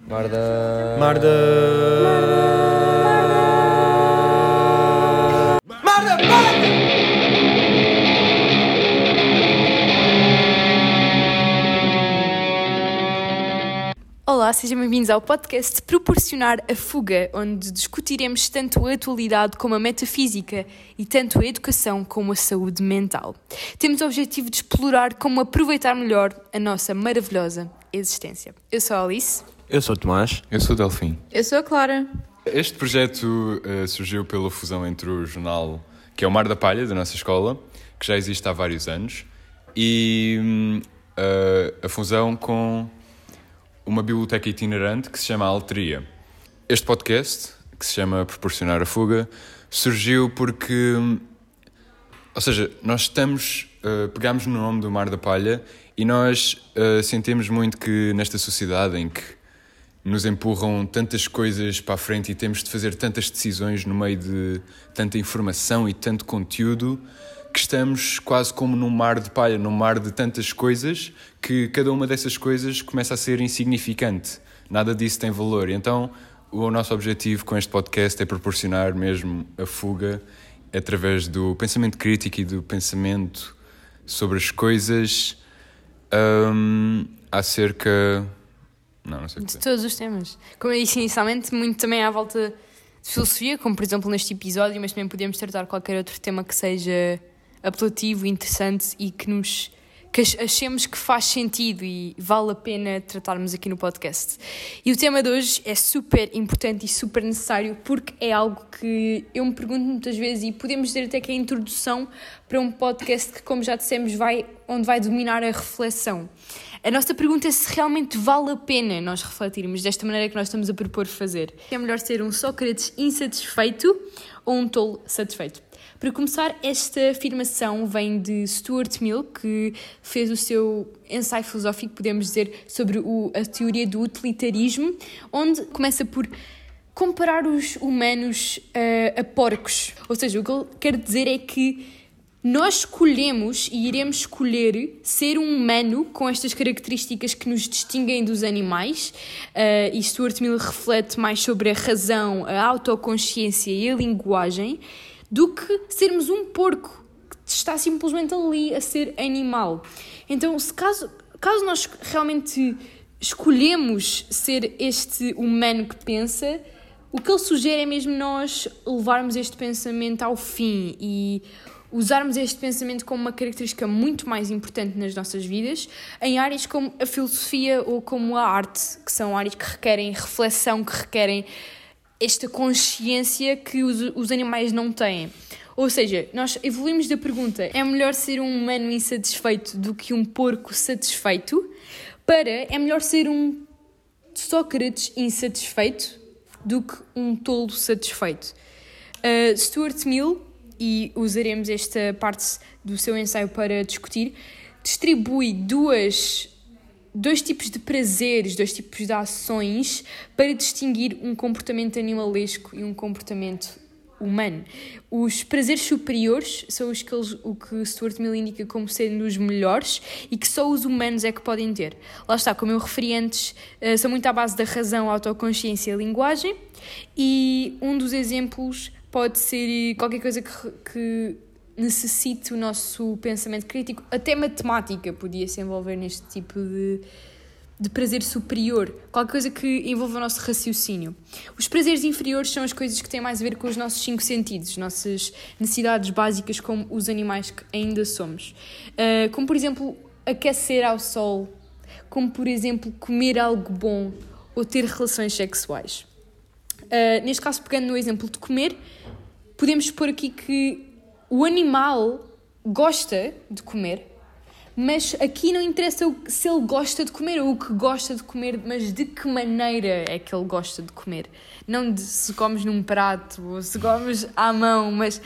Marda. Marda. Marda, Marda! Olá, sejam bem-vindos ao podcast Proporcionar a Fuga, onde discutiremos tanto a atualidade como a metafísica e tanto a educação como a saúde mental. Temos o objetivo de explorar como aproveitar melhor a nossa maravilhosa existência. Eu sou a Alice. Eu sou o Tomás. Eu sou o Delfim. Eu sou a Clara. Este projeto surgiu pela fusão entre o jornal, que é o Mar da Palha, da nossa escola, que já existe há vários anos, e a fusão com uma biblioteca itinerante que se chama Alteria. Este podcast, que se chama Proporcionar a Fuga, surgiu porque, ou seja, nós pegámos no nome do Mar da Palha e nós sentimos muito que nesta sociedade em que nos empurram tantas coisas para a frente e temos de fazer tantas decisões no meio de tanta informação e tanto conteúdo, que estamos quase como num mar de palha, num mar de tantas coisas, que cada uma dessas coisas começa a ser insignificante. Nada disso tem valor. Então, o nosso objetivo com este podcast é proporcionar mesmo a fuga através do pensamento crítico e do pensamento sobre as coisas acerca... Não sei o que De dizer. todos os temas. Como eu disse inicialmente, muito também à volta de filosofia, como por exemplo neste episódio, mas também podemos tratar qualquer outro tema que seja apelativo, interessante e que achemos que faz sentido e vale a pena tratarmos aqui no podcast. E o tema de hoje é super importante e super necessário porque é algo que eu me pergunto muitas vezes e podemos dizer até que é a introdução para um podcast que, como já dissemos, onde vai dominar a reflexão. A nossa pergunta é se realmente vale a pena nós refletirmos desta maneira que nós estamos a propor fazer. É melhor ser um Sócrates insatisfeito ou um tolo satisfeito? Para começar, esta afirmação vem de Stuart Mill, que fez o seu ensaio filosófico, podemos dizer, sobre a teoria do utilitarismo, onde começa por comparar os humanos a porcos. Ou seja, o que ele quer dizer é que nós escolhemos e iremos escolher ser um humano com estas características que nos distinguem dos animais, e Stuart Mill reflete mais sobre a razão, a autoconsciência e a linguagem, do que sermos um porco que está simplesmente ali a ser animal. Então, caso nós realmente escolhemos ser este humano que pensa, o que ele sugere é mesmo nós levarmos este pensamento ao fim e usarmos este pensamento como uma característica muito mais importante nas nossas vidas, em áreas como a filosofia ou como a arte, que são áreas que requerem reflexão, que requerem esta consciência que os animais não têm. Ou seja, nós evoluímos da pergunta: é melhor ser um humano insatisfeito do que um porco satisfeito? Para é melhor ser um Sócrates insatisfeito do que um tolo satisfeito. Stuart Mill, e usaremos esta parte do seu ensaio para discutir, distribui dois tipos de prazeres, dois tipos de ações para distinguir um comportamento animalesco e um comportamento humano. Os prazeres superiores são o que Stuart Mill indica como sendo os melhores e que só os humanos é que podem ter. Lá está, como eu referi antes, são muito à base da razão, autoconsciência e a linguagem, e um dos exemplos pode ser qualquer coisa que necessite o nosso pensamento crítico. Até matemática podia se envolver neste tipo de prazer superior, qualquer coisa que envolva o nosso raciocínio. Os prazeres inferiores são as coisas que têm mais a ver com os nossos 5 sentidos, nossas necessidades básicas como os animais que ainda somos. Como, por exemplo, aquecer ao sol, como, por exemplo, comer algo bom ou ter relações sexuais. Neste caso, pegando no exemplo de comer, podemos supor aqui que o animal gosta de comer, mas aqui não interessa se ele gosta de comer ou o que gosta de comer, mas de que maneira é que ele gosta de comer. Não de se comes num prato ou se comes à mão, mas...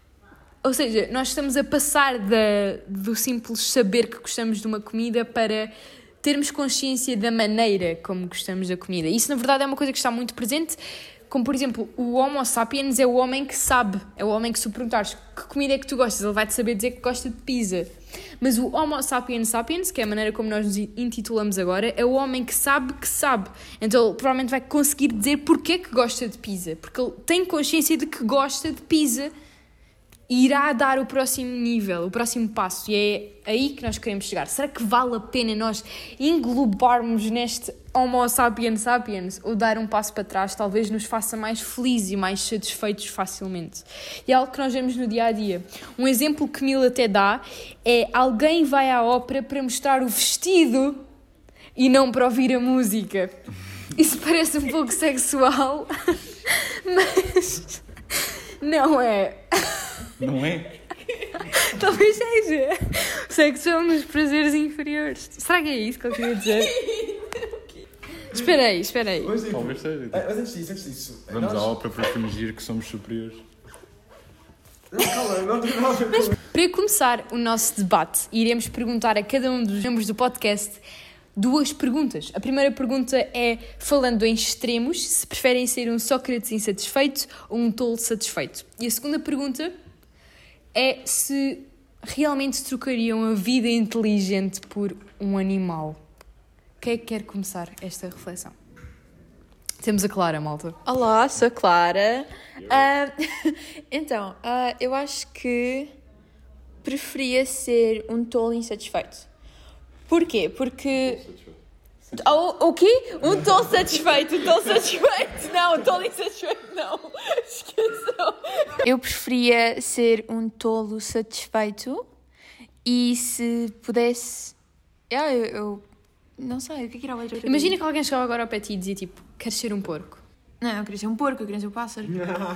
Ou seja, nós estamos a passar do simples saber que gostamos de uma comida para termos consciência da maneira como gostamos da comida. Isso, na verdade, é uma coisa que está muito presente Como, por exemplo, o Homo sapiens é o homem que sabe. É o homem que, se perguntares que comida é que tu gostas, ele vai-te saber dizer que gosta de pizza. Mas o Homo sapiens sapiens, que é a maneira como nós nos intitulamos agora, é o homem que sabe que sabe. Então ele provavelmente vai conseguir dizer porque é que gosta de pizza. Porque ele tem consciência de que gosta de pizza e irá dar o próximo nível, o próximo passo. E é aí que nós queremos chegar. Será que vale a pena nós englobarmos neste Homo sapiens sapiens ou dar um passo para trás talvez nos faça mais felizes e mais satisfeitos facilmente? E é algo que nós vemos no dia-a-dia. Um exemplo que Neil até dá é: alguém vai à ópera para mostrar o vestido e não para ouvir a música. Isso parece um pouco sexual, mas não é. Não é? Talvez seja. Sexo são nos prazeres inferiores. Será que é isso que eu queria dizer? Espera aí. Talvez seja. Mas antes disso. Vamos à ópera para fingir que somos superiores. Calma, não. Para começar o nosso debate, iremos perguntar a cada um dos membros do podcast 2 perguntas. A primeira pergunta é, falando em extremos, se preferem ser um Sócrates insatisfeito ou um tolo satisfeito. E a segunda pergunta é se realmente trocariam a vida inteligente por um animal. Quem é que quer começar esta reflexão? Temos a Clara, malta. Olá, sou a Clara. Eu acho que preferia ser um tolo insatisfeito. Porquê? Porque... O quê? Um tolo satisfeito. Não, um tolo insatisfeito não. Esqueçam. Eu preferia ser um tolo satisfeito e se pudesse... Eu não sei, o que era a outra? Imagina que alguém chegava agora ao pé de ti e dizia tipo, queres ser um porco? Não, eu queria ser um porco, eu queria ser um pássaro.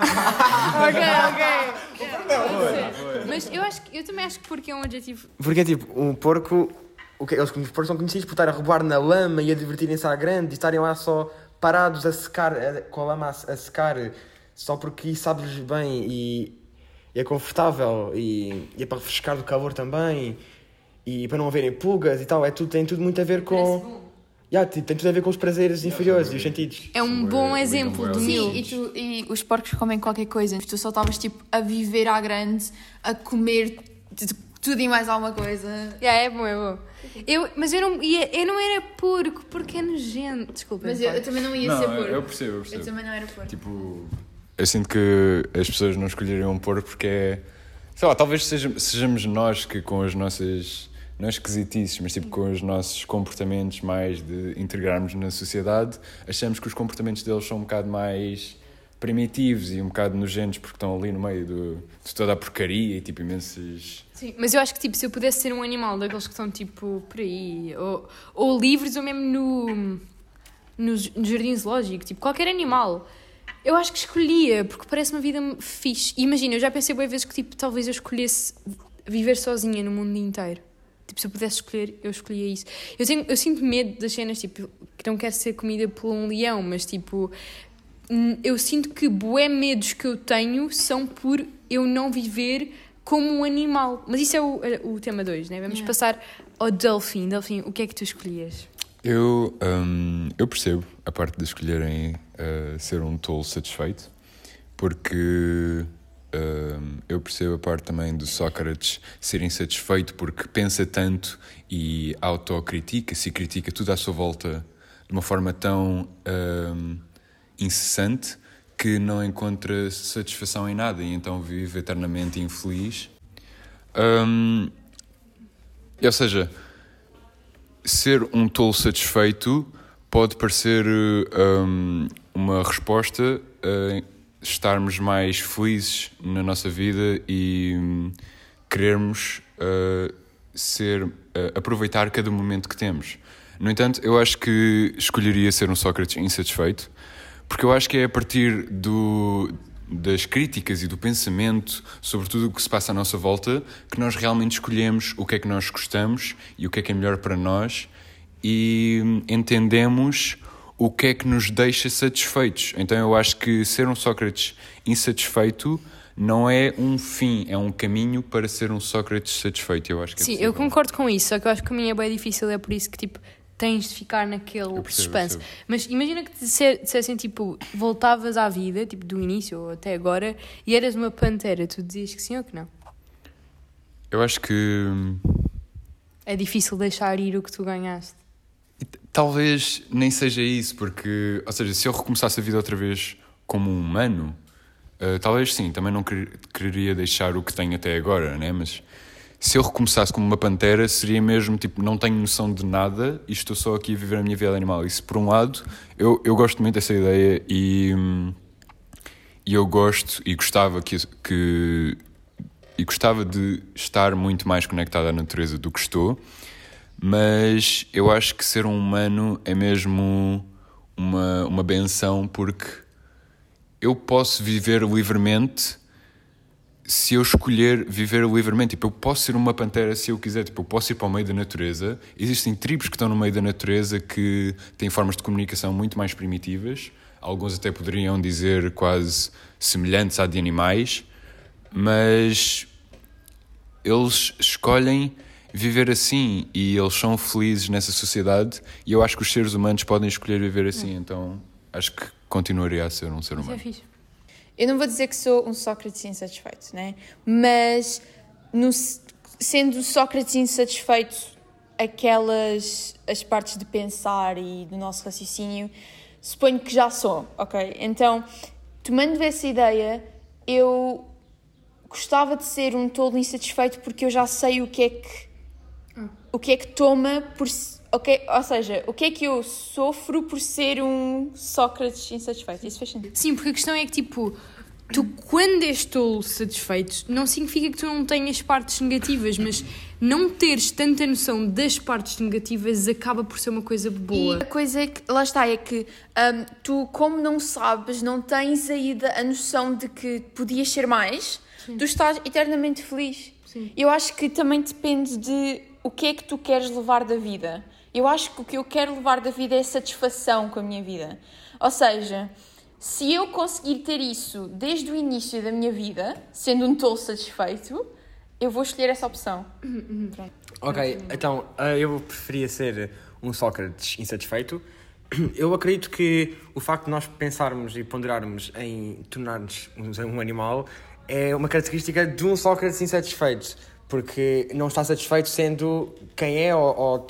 Ok. Mas eu também acho que porco é um adjetivo... Porque é tipo, um porco... Os porcos são conhecidos por estar a reboar na lama e a divertirem-se à grande e estarem lá só parados a secar, com a lama a secar, só porque sabes bem e é confortável e é para refrescar do calor também e para não haverem pulgas e tal. Tem tudo muito a ver com... tem tudo a ver com os prazeres inferiores e os sentidos. É um bom exemplo do Neil. Sim, e os porcos comem qualquer coisa. Tu só estavas tipo a viver à grande, a comer tudo e mais alguma coisa. É bom. Mas eu não era porco, porque é nojento. Desculpa. Mas eu também não ia ser porco. Eu percebo. Eu também não era porco. Tipo, eu sinto que as pessoas não escolheriam um porco porque é... Sei lá, talvez sejamos nós que com as nossas... Não é esquisitices, mas tipo com os nossos comportamentos mais de integrarmos na sociedade, achamos que os comportamentos deles são um bocado mais primitivos e um bocado nojentos porque estão ali no meio de toda a porcaria e tipo imensos... Sim, mas eu acho que tipo, se eu pudesse ser um animal daqueles que estão tipo por aí, ou livres, ou mesmo no jardim zoológico, tipo qualquer animal, eu acho que escolhia, porque parece uma vida fixe. E imagina, eu já pensei boas vezes que tipo, talvez eu escolhesse viver sozinha no mundo inteiro. Tipo, se eu pudesse escolher, eu escolhia isso. Eu sinto medo das cenas, tipo, que não quero ser comida por um leão, mas tipo... Eu sinto que bué medos que eu tenho são por eu não viver como um animal. Mas isso é o tema 2, né? Vamos passar ao Delfim. Delfim, o que é que tu escolhias? Eu percebo a parte de escolherem ser um tolo satisfeito, porque eu percebo a parte também do Sócrates ser insatisfeito porque pensa tanto e autocritica-se e critica tudo à sua volta de uma forma tão incessante que não encontra satisfação em nada e então vive eternamente infeliz. Ou seja, ser um tolo satisfeito pode parecer uma resposta a estarmos mais felizes na nossa vida e querermos aproveitar cada momento que temos. No entanto, eu acho que escolheria ser um Sócrates insatisfeito, porque eu acho que é a partir das críticas e do pensamento sobre tudo o que se passa à nossa volta que nós realmente escolhemos o que é que nós gostamos e o que é melhor para nós e entendemos o que é que nos deixa satisfeitos. Então eu acho que ser um Sócrates insatisfeito não é um fim, é um caminho para ser um Sócrates satisfeito. Eu acho que Sim, eu concordo com isso, só que eu acho que a minha é bem difícil, é por isso que tipo, tens de ficar naquele Eu percebo, suspense. eu percebo. Mas imagina que te dissessem, tipo, voltavas à vida, tipo, do início ou até agora, e eras uma pantera, tu dizias que sim ou que não? Eu acho que É difícil deixar ir o que tu ganhaste. talvez nem seja isso, porque, ou seja, se eu recomeçasse a vida outra vez como um humano, talvez sim, também não quereria deixar o que tenho até agora, né? Mas se eu recomeçasse como uma pantera, seria mesmo tipo, não tenho noção de nada e estou só aqui a viver a minha vida animal. Isso, por um lado, eu gosto muito dessa ideia e eu gosto e gostava e gostava de estar muito mais conectado à natureza do que estou, mas eu acho que ser um humano é mesmo uma benção, porque eu posso viver livremente se eu escolher viver livremente. Tipo, eu posso ser uma pantera se eu quiser, tipo, eu posso ir para o meio da natureza. Existem tribos que estão no meio da natureza que têm formas de comunicação muito mais primitivas, alguns até poderiam dizer quase semelhantes à de animais, mas eles escolhem viver assim e eles são felizes nessa sociedade, e eu acho que os seres humanos podem escolher viver assim, então acho que continuaria a ser um ser Isso é humano. fixe. Eu não vou dizer que sou um Sócrates insatisfeito, né? Mas sendo Sócrates insatisfeito, as partes de pensar e do nosso raciocínio, suponho que já sou, ok? Então, tomando essa ideia, eu gostava de ser um tolo insatisfeito, porque eu já sei o que é que toma por... Okay? Ou seja, o que é que eu sofro por ser um Sócrates insatisfeito? Isso faz sentido? Sim, porque a questão é que, tipo, tu quando és tolo satisfeito, não significa que tu não tenhas partes negativas, mas não teres tanta noção das partes negativas acaba por ser uma coisa boa. E a coisa é que, lá está, é que tu, como não sabes, não tens ainda a noção de que podias ser mais, tu estás eternamente feliz. Sim. Eu acho que também depende de o que é que tu queres levar da vida. Eu acho que o que eu quero levar da vida é satisfação com a minha vida. Ou seja, se eu conseguir ter isso desde o início da minha vida, sendo um tolo satisfeito, eu vou escolher essa opção. Ok, então eu preferia ser um Sócrates insatisfeito. Eu acredito que o facto de nós pensarmos e ponderarmos em tornar-nos um animal é uma característica de um Sócrates insatisfeito, porque não está satisfeito sendo quem é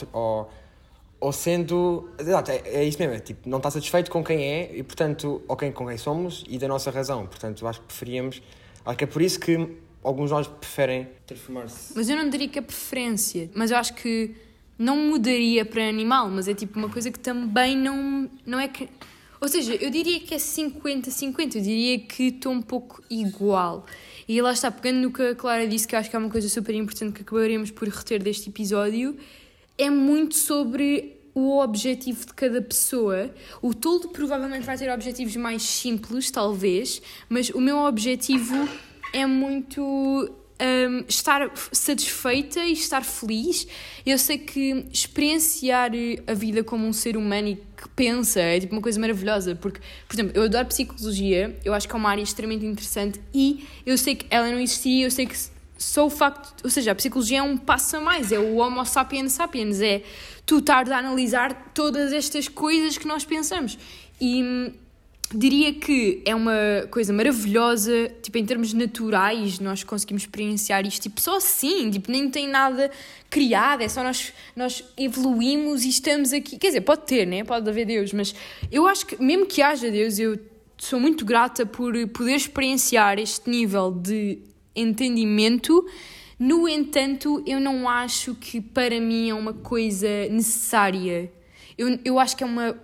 ou sendo... Exato, é isso mesmo, é tipo, não está satisfeito com quem é e, portanto, com quem somos e da nossa razão. Portanto, acho que preferíamos... Acho que é por isso que alguns de nós preferem transformar-se... Mas eu não diria que é preferência, mas eu acho que não mudaria para animal, mas é tipo uma coisa que também não é que... Ou seja, eu diria que é 50-50, eu diria que estou um pouco igual. E lá está, pegando no que a Clara disse, que eu acho que é uma coisa super importante que acabaremos por reter deste episódio, é muito sobre o objetivo de cada pessoa. O tolo provavelmente vai ter objetivos mais simples, talvez, mas o meu objetivo é muito estar satisfeita e estar feliz. Eu sei que experienciar a vida como um ser humano e que pensa é tipo uma coisa maravilhosa, porque, por exemplo, eu adoro psicologia, eu acho que é uma área extremamente interessante e eu sei que ela não existiria, eu sei que só o facto, ou seja, a psicologia é um passo a mais, é o Homo sapiens sapiens, é tu estares a analisar todas estas coisas que nós pensamos. E diria que é uma coisa maravilhosa, tipo, em termos naturais, nós conseguimos experienciar isto, tipo, só assim, tipo, nem tem nada criado, é só nós evoluímos e estamos aqui. Quer dizer, pode ter, né? Pode haver Deus, mas eu acho que, mesmo que haja Deus, eu sou muito grata por poder experienciar este nível de entendimento. No entanto, eu não acho que para mim é uma coisa necessária. Eu acho que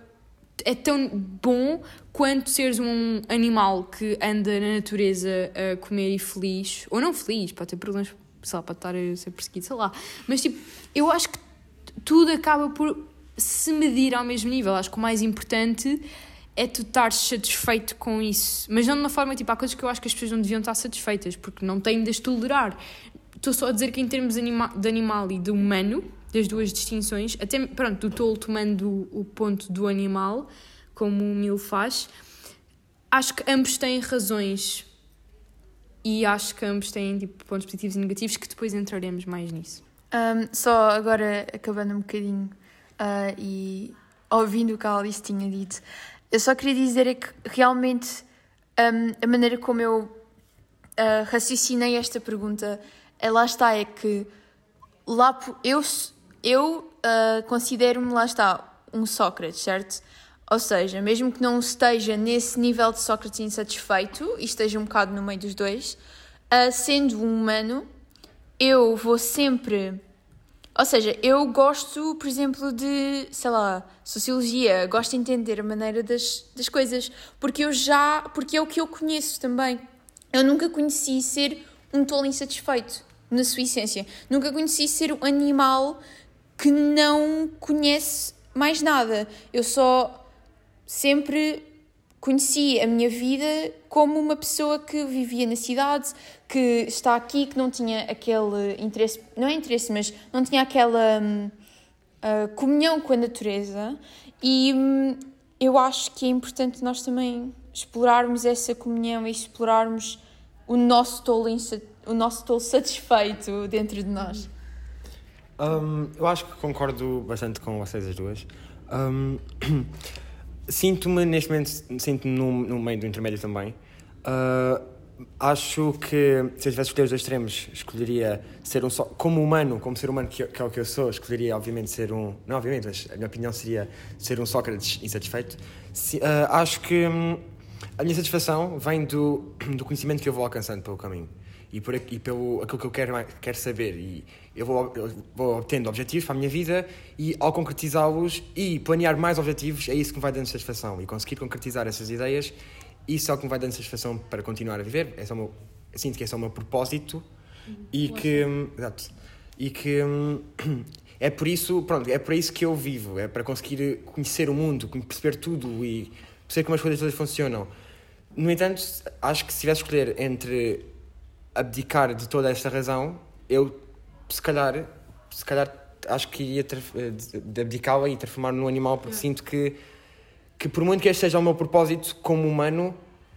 é tão bom quanto seres um animal que anda na natureza a comer e feliz, ou não feliz, pode ter problemas, sei lá, pode estar a ser perseguido, sei lá, mas tipo, eu acho que tudo acaba por se medir ao mesmo nível. Acho que o mais importante é tu estares satisfeito com isso, mas não de uma forma, tipo, há coisas que eu acho que as pessoas não deviam estar satisfeitas, porque não têm de as tolerar. Estou só a dizer que em termos de animal e de humano, das duas distinções, até, pronto, do tolo tomando o ponto do animal, como o Mil faz, acho que ambos têm razões e acho que ambos têm tipo, pontos positivos e negativos, que depois entraremos mais nisso. Só agora, acabando um bocadinho e ouvindo o que a Alice tinha dito, eu só queria dizer é que realmente a maneira como eu raciocinei esta pergunta, lá está, é que eu considero-me, lá está, um Sócrates, certo? Ou seja, mesmo que não esteja nesse nível de Sócrates insatisfeito e esteja um bocado no meio dos dois, sendo um humano, eu vou sempre... Ou seja, eu gosto, por exemplo, de, sei lá, sociologia, gosto de entender a maneira das coisas, porque é o que eu conheço também. Eu nunca conheci ser um tolo insatisfeito, na sua essência. Nunca conheci ser um animal que não conhece mais nada. Eu só sempre conheci a minha vida como uma pessoa que vivia na cidade, que está aqui, que não tinha aquele interesse, não é interesse, mas não tinha aquela comunhão com a natureza, e eu acho que é importante nós também explorarmos essa comunhão e explorarmos o nosso tolo satisfeito dentro de nós. Eu acho que concordo bastante com vocês as duas. Sinto-me neste momento, sinto-me no meio do intermédio também. Acho que se eu tivesse escolher os dois extremos, escolheria ser como ser humano que é o que eu sou, escolheria obviamente ser um... Não obviamente, mas a minha opinião seria ser um Sócrates insatisfeito. Acho que a minha satisfação vem do conhecimento que eu vou alcançando pelo caminho e pelo aquilo que eu quero saber, e eu vou obtendo objetivos para a minha vida, e ao concretizá-los e planear mais objetivos, é isso que me vai dando satisfação, e conseguir concretizar essas ideias, isso é o que me vai dando satisfação para continuar a viver. Eu sinto que esse é o meu propósito, e que é por isso que eu vivo, é para conseguir conhecer o mundo, perceber tudo e perceber como as coisas todas funcionam. No entanto, acho que se tivesse de escolher entre abdicar de toda esta razão, eu se calhar acho que iria de abdicá-la e transformar-me num animal, porque sinto que por muito que este seja o meu propósito como humano,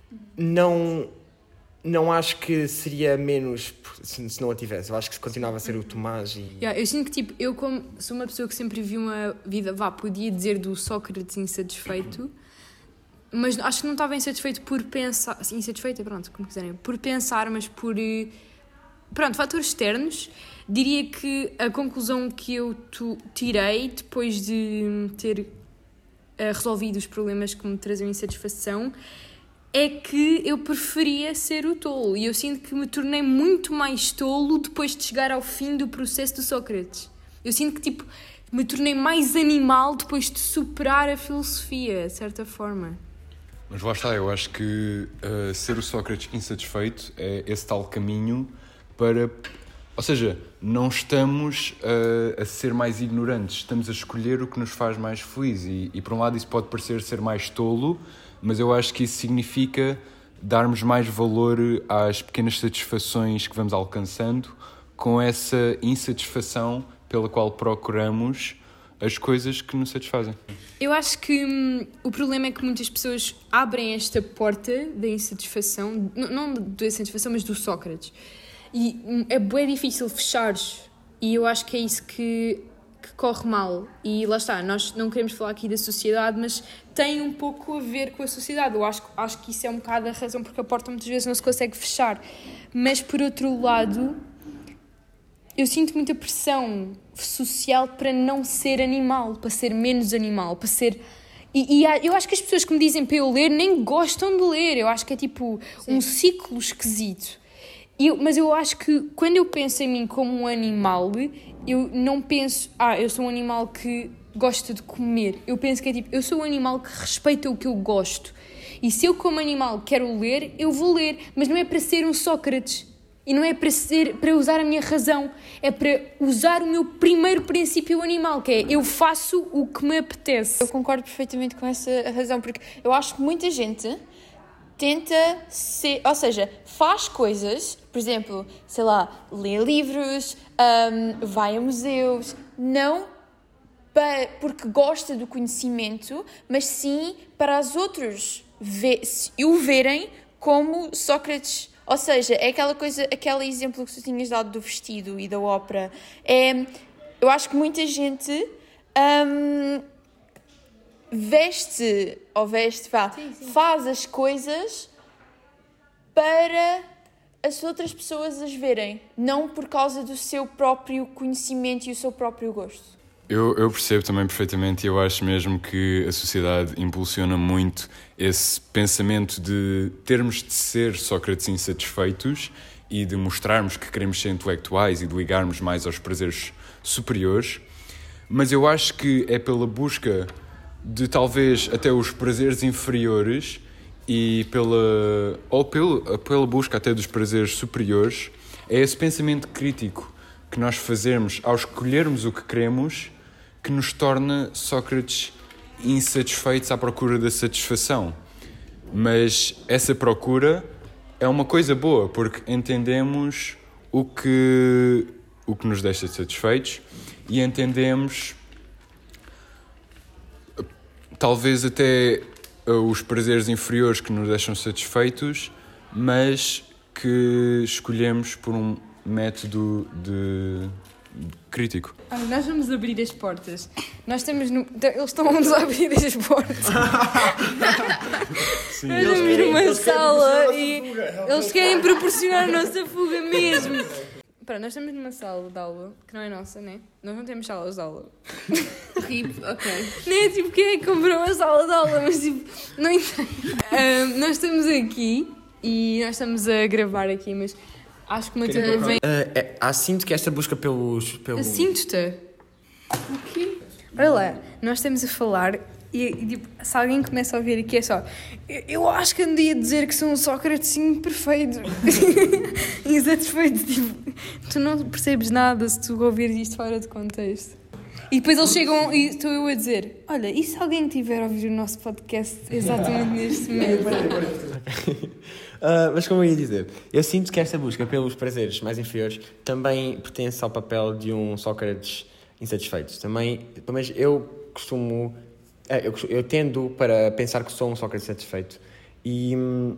não acho que seria menos se não a tivesse. Eu acho que continuava a ser o Tomás e... Eu sinto que, eu como sou uma pessoa que sempre viu uma vida, podia dizer, do Sócrates insatisfeito, mas acho que não estava insatisfeito por pensar... Insatisfeito, pronto, como quiserem. Por pensar, mas por... fatores externos. Diria que a conclusão que eu tirei, depois de ter resolvido os problemas que me traziam insatisfação, é que eu preferia ser o tolo. E eu sinto que me tornei muito mais tolo depois de chegar ao fim do processo do Sócrates. Eu sinto que, me tornei mais animal depois de superar a filosofia, de certa forma. Mas lá está, eu acho que ser o Sócrates insatisfeito é esse tal caminho para... Ou seja, não estamos a ser mais ignorantes, estamos a escolher o que nos faz mais feliz. E por um lado isso pode parecer ser mais tolo, mas eu acho que isso significa darmos mais valor às pequenas satisfações que vamos alcançando, com essa insatisfação pela qual procuramos as coisas que nos satisfazem. Eu acho que o problema é que muitas pessoas abrem esta porta da insatisfação, não da insatisfação, mas do Sócrates. E é bem difícil fechares, e eu acho que é isso que corre mal. E lá está, nós não queremos falar aqui da sociedade, mas tem um pouco a ver com a sociedade. Eu acho que isso é um bocado a razão porque a porta muitas vezes não se consegue fechar. Mas por outro lado, eu sinto muita pressão social para não ser animal, para ser menos animal, para ser... E eu acho que as pessoas que me dizem para eu ler nem gostam de ler. Eu acho que é um ciclo esquisito. Mas eu acho que quando eu penso em mim como um animal, eu não penso, eu sou um animal que gosta de comer. Eu penso que eu sou um animal que respeita o que eu gosto. E se eu como animal quero ler, eu vou ler. Mas não é para ser um Sócrates. E não é para usar a minha razão. É para usar o meu primeiro princípio animal, que é eu faço o que me apetece. Eu concordo perfeitamente com essa razão, porque eu acho que muita gente tenta ser, ou seja, faz coisas, por exemplo, sei lá, lê livros, vai a museus, não porque gosta do conhecimento, mas sim para os outros o verem como Sócrates. Ou seja, é aquele exemplo que tu tinhas dado do vestido e da ópera. Eu acho que muita gente faz as coisas para as outras pessoas as verem, não por causa do seu próprio conhecimento e o seu próprio gosto. Eu percebo também perfeitamente e eu acho mesmo que a sociedade impulsiona muito esse pensamento de termos de ser Sócrates insatisfeitos e de mostrarmos que queremos ser intelectuais e de ligarmos mais aos prazeres superiores, mas eu acho que é pela busca de talvez até os prazeres inferiores e pela busca até dos prazeres superiores, é esse pensamento crítico que nós fazemos ao escolhermos o que queremos que nos torna Sócrates insatisfeitos à procura da satisfação. Mas essa procura é uma coisa boa, porque entendemos o que nos deixa satisfeitos e entendemos talvez até os prazeres inferiores que nos deixam satisfeitos, mas que escolhemos por um método crítico. Nós vamos abrir as portas. Nós estamos eles estão-nos a abrir as portas. Sim. Nós estamos numa sala e eles querem proporcionar a nossa fuga mesmo. Pronto, nós estamos numa sala de aula, que não é nossa, né? Nós não temos salas de aula. Ok. Nem é tipo quem é que comprou a sala de aula, mas tipo, não entendo. Nós estamos aqui e nós estamos a gravar aqui, mas acho que uma tia vem. Sinto que esta busca pelos. Sinto-te. O quê? Olha lá, nós estamos a falar e tipo, se alguém começa a ouvir aqui é só eu acho que andei a dizer que sou um Sócrates perfeito. Insatisfeito. Tipo, tu não percebes nada se tu ouvires isto fora de contexto. E depois eles chegam e estou eu a dizer: olha, e se alguém tiver a ouvir o nosso podcast exatamente neste momento? Mas como eu ia dizer, eu sinto que esta busca pelos prazeres mais inferiores também pertence ao papel de um Sócrates insatisfeito. Também, pelo menos eu costumo, eu tendo para pensar que sou um Sócrates satisfeito e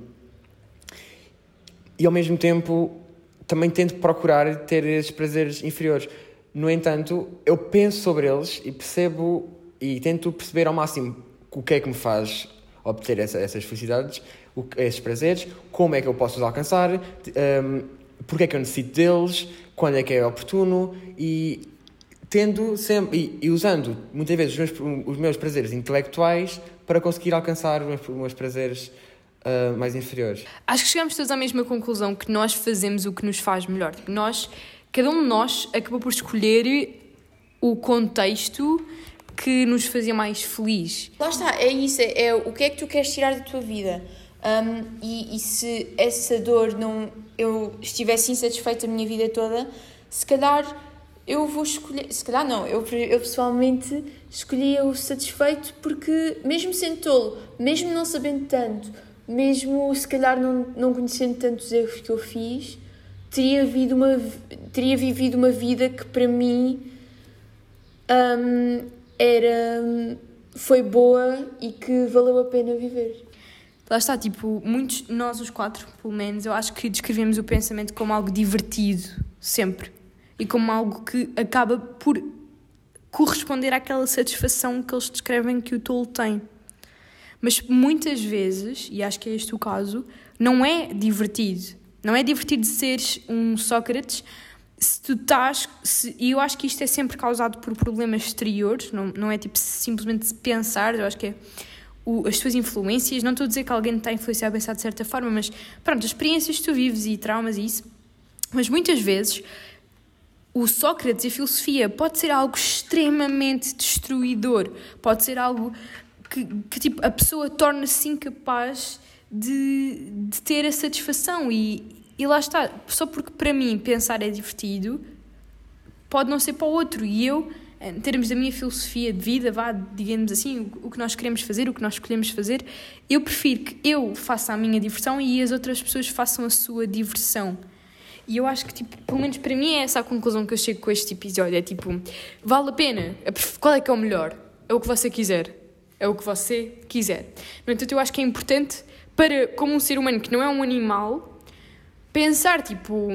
ao mesmo tempo também tento procurar ter esses prazeres inferiores. No entanto, eu penso sobre eles e percebo e tento perceber ao máximo o que é que me faz obter essas felicidades, esses prazeres, como é que eu posso os alcançar, porque é que eu necessito deles, quando é que é oportuno e tendo sempre e usando muitas vezes os meus prazeres intelectuais para conseguir alcançar os meus prazeres mais inferiores. Acho que chegamos todos à mesma conclusão, que nós fazemos o que nos faz melhor. Cada um de nós acabou por escolher o contexto que nos fazia mais feliz. Lá está, é isso, é o que é que tu queres tirar da tua vida. E se essa dor eu estivesse insatisfeita a minha vida toda, se calhar eu vou escolher, se calhar não, eu pessoalmente escolhia o satisfeito, porque mesmo sendo tolo, mesmo não sabendo tanto, mesmo se calhar não conhecendo tantos erros que eu fiz, teria vivido uma vida que para mim foi boa e que valeu a pena viver. Lá está, tipo, nós os quatro, pelo menos, eu acho que descrevemos o pensamento como algo divertido, sempre. E como algo que acaba por corresponder àquela satisfação que eles descrevem que o tolo tem. Mas muitas vezes, e acho que é este o caso, não é divertido. Não é divertido seres um Sócrates se tu estás... E eu acho que isto é sempre causado por problemas exteriores, não é tipo simplesmente pensar, eu acho que é as tuas influências. Não estou a dizer que alguém te está a influenciar a pensar de certa forma, mas pronto, as experiências que tu vives e traumas e isso. Mas muitas vezes o Sócrates e a filosofia pode ser algo extremamente destruidor, pode ser algo que tipo, a pessoa torna-se incapaz de ter a satisfação e lá está, só porque para mim pensar é divertido pode não ser para o outro. E eu, em termos da minha filosofia de vida, digamos assim, o que nós queremos fazer, o que nós escolhemos fazer, eu prefiro que eu faça a minha diversão e as outras pessoas façam a sua diversão. E eu acho que, tipo, pelo menos para mim é essa a conclusão que eu chego com este episódio. É tipo, vale a pena? Qual é que é o melhor? É o que você quiser. É o que você quiser. No entanto, eu acho que é importante para, como um ser humano que não é um animal, pensar, tipo,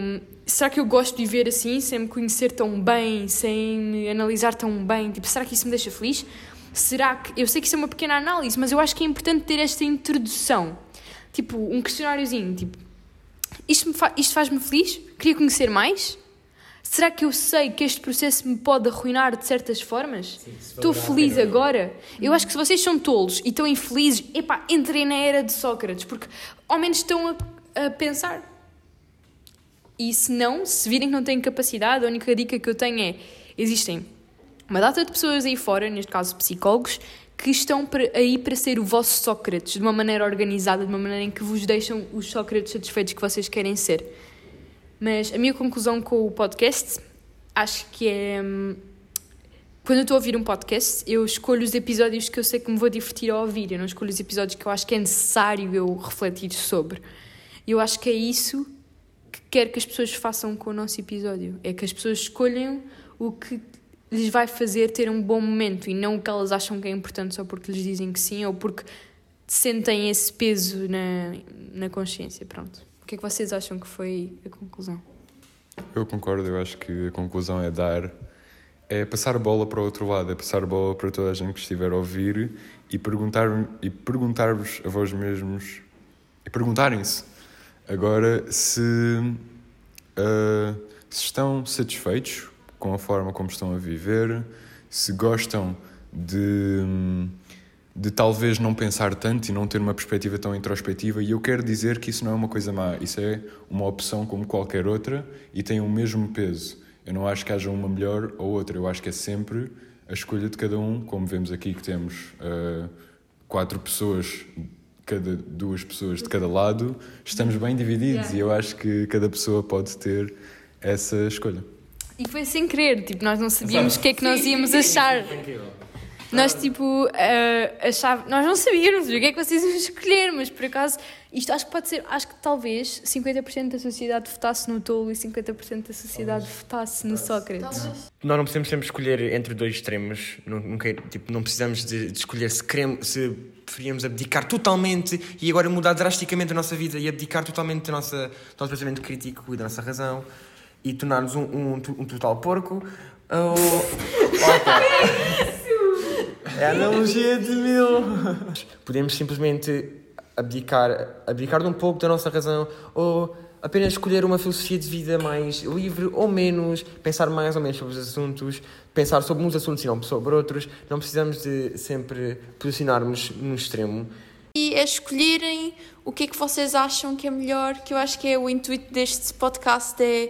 será que eu gosto de viver assim, sem me conhecer tão bem, sem me analisar tão bem? Tipo, será que isso me deixa feliz? Será que... Eu sei que isso é uma pequena análise, mas eu acho que é importante ter esta introdução. Tipo, um questionáriozinho, tipo... Isto faz-me feliz? Queria conhecer mais? Será que eu sei que este processo me pode arruinar de certas formas? Estou feliz agora? Eu acho que se vocês são tolos e estão infelizes, entrem na era de Sócrates, porque ao menos estão a pensar. E se não, se virem que não têm capacidade, a única dica que eu tenho é: existem uma data de pessoas aí fora, neste caso psicólogos, que estão aí para ser o vosso Sócrates, de uma maneira organizada, de uma maneira em que vos deixam os Sócrates satisfeitos que vocês querem ser. Mas a minha conclusão com o podcast, acho que é... Quando eu estou a ouvir um podcast, eu escolho os episódios que eu sei que me vou divertir a ouvir. Eu não escolho os episódios que eu acho que é necessário eu refletir sobre. Eu acho que é isso que quero que as pessoas façam com o nosso episódio. É que as pessoas escolham o que lhes vai fazer ter um bom momento e não o que elas acham que é importante só porque lhes dizem que sim ou porque sentem esse peso na consciência. Pronto. O que é que vocês acham que foi a conclusão? Eu concordo, eu acho que a conclusão é passar a bola para o outro lado, é passar a bola para toda a gente que estiver a ouvir e perguntar-vos a vós mesmos e perguntarem-se agora se estão satisfeitos com a forma como estão a viver, se gostam de talvez não pensar tanto e não ter uma perspectiva tão introspectiva, e eu quero dizer que isso não é uma coisa má, isso é uma opção como qualquer outra e tem o mesmo peso. Eu não acho que haja uma melhor ou outra, eu acho que é sempre a escolha de cada um, como vemos aqui que temos 4 pessoas, duas pessoas de cada lado, estamos bem divididos e eu acho que cada pessoa pode ter essa escolha. E foi sem querer, tipo, nós não sabíamos o que é que nós íamos achar. Nós, tipo, nós não sabíamos o que é que vocês iam escolher, mas por acaso, isto acho que pode ser, acho que talvez 50% da sociedade votasse no tolo e 50% da sociedade votasse no Sócrates. Nós não precisamos sempre escolher entre dois extremos, não precisamos de escolher se preferíamos abdicar totalmente e agora mudar drasticamente a nossa vida e abdicar totalmente do nosso pensamento crítico e da nossa razão e tornar-nos um total porco. É a analogia de mil. Podemos simplesmente abdicar de um pouco da nossa razão ou apenas escolher uma filosofia de vida mais livre ou menos, pensar mais ou menos sobre os assuntos, pensar sobre uns assuntos e não sobre outros. Não precisamos de sempre posicionarmos no extremo. E é escolherem o que é que vocês acham que é melhor, que eu acho que é o intuito deste podcast, é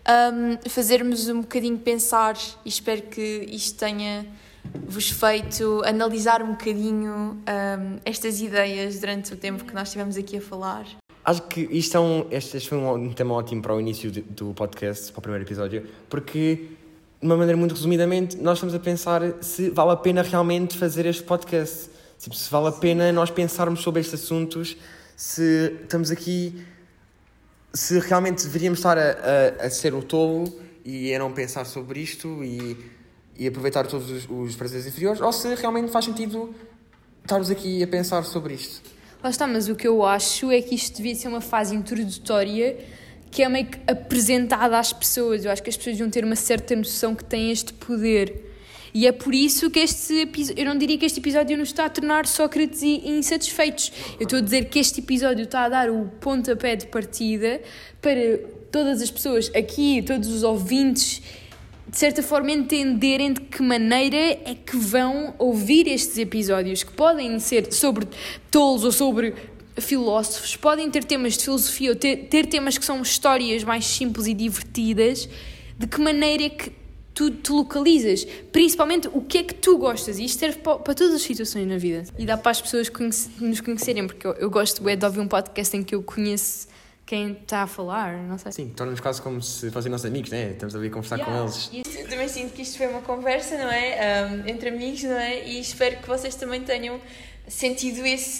fazermos um bocadinho pensar, e espero que isto tenha-vos feito analisar um bocadinho estas ideias durante o tempo que nós estivemos aqui a falar. Acho que este foi um tema ótimo para o início do podcast, para o primeiro episódio, porque, de uma maneira muito resumidamente, nós estamos a pensar se vale a pena realmente fazer este podcast. Tipo, se vale a pena nós pensarmos sobre estes assuntos, se estamos aqui, se realmente deveríamos estar a ser o tolo e a não pensar sobre isto e aproveitar todos os prazeres inferiores, ou se realmente faz sentido estarmos aqui a pensar sobre isto. Lá está, mas o que eu acho é que isto devia ser uma fase introdutória que é meio que apresentada às pessoas. Eu acho que as pessoas deviam ter uma certa noção que têm este poder. E é por isso que eu não diria que este episódio nos está a tornar Sócrates insatisfeitos. Eu estou a dizer que este episódio está a dar o pontapé de partida para todas as pessoas aqui, todos os ouvintes, de certa forma entenderem de que maneira é que vão ouvir estes episódios, que podem ser sobre tolos ou sobre filósofos, podem ter temas de filosofia ou ter temas que são histórias mais simples e divertidas. De que maneira é que tu te localizas, principalmente o que é que tu gostas, e isto serve para todas as situações na vida e dá para as pessoas nos conhecerem, porque eu gosto de ouvir um podcast em que eu conheço quem está a falar, não sei. Sim, torna-nos quase como se fossem nossos amigos, né? Estamos ali a conversar com eles. Eu também sinto que isto foi uma conversa, não é? Entre amigos, não é? E espero que vocês também tenham sentido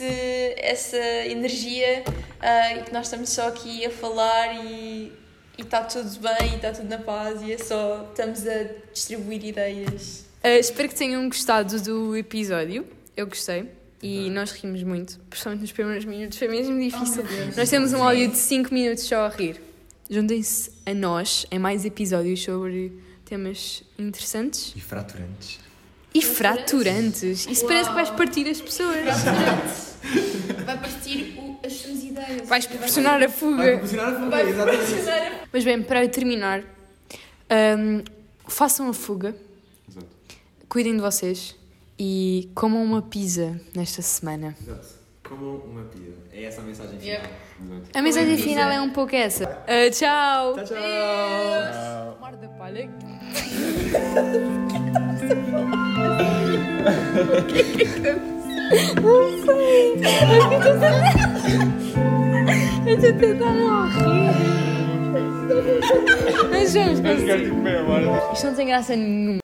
essa energia e que nós estamos só aqui a falar e está tudo bem, e está tudo na paz e estamos a distribuir ideias. Espero que tenham gostado do episódio. Eu gostei e nós rimos muito, principalmente nos primeiros minutos, foi mesmo difícil. Nós temos um áudio de 5 minutos só a rir. Juntem-se a nós em mais episódios sobre temas interessantes E fraturantes. e fraturantes. Isso parece que vais partir as pessoas. Vai partir as suas ideias. Vais proporcionar a fuga. Exatamente. Mas bem, para terminar, façam a fuga, Exato. cuidem de vocês e comam uma pizza nesta semana. Exato. Como uma pizza. É essa a mensagem final. A mensagem final é um pouco essa. Tchau! Tchau, tchau. Mar da palha. Não sei. Eu estou a tentar não rir. Mas vamos conseguir. Isto não tem graça nenhuma.